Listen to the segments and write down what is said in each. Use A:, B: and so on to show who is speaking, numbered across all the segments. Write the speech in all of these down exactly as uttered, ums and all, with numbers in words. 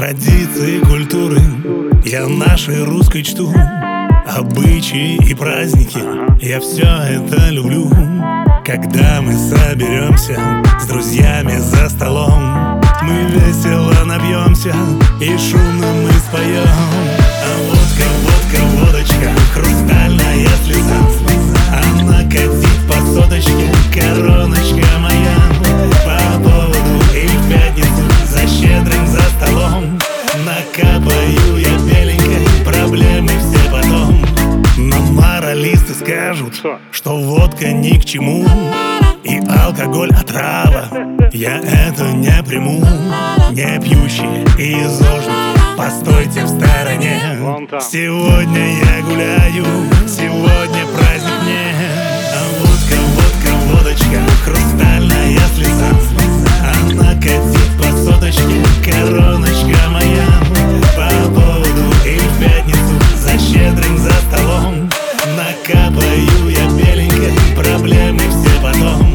A: Традиции культуры я нашей русской чту. Обычаи и праздники, я все это люблю. Когда мы соберемся с друзьями за столом, мы весело напьемся и шумно мы споем. А водка, водка, водочка, хрустальная слеза, она катит по соточке, короночка моя. По поводу и в пятницу за щедрым за столом накапаю я беленькой, проблемы все потом. Но моралисты скажут, что водка ни к чему, и алкоголь отрава, я это не приму. Не пьющие и зожники, постойте в стороне. Сегодня я гуляю, сегодня праздник мне. А водка, водка, водочка, хрустальная слеза, она катит по соточке, короночка моя. По поводу и в пятницу за щедрым за столом накапаю я беленькой, проблемы все потом.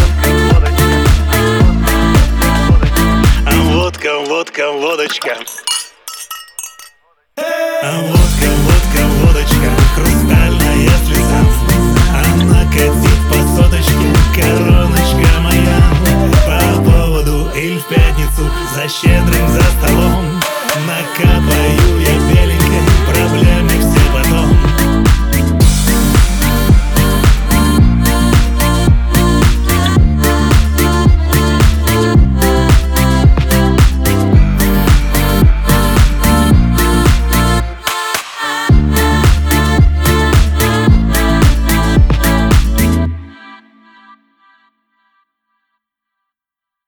A: Водка, водка, водочка.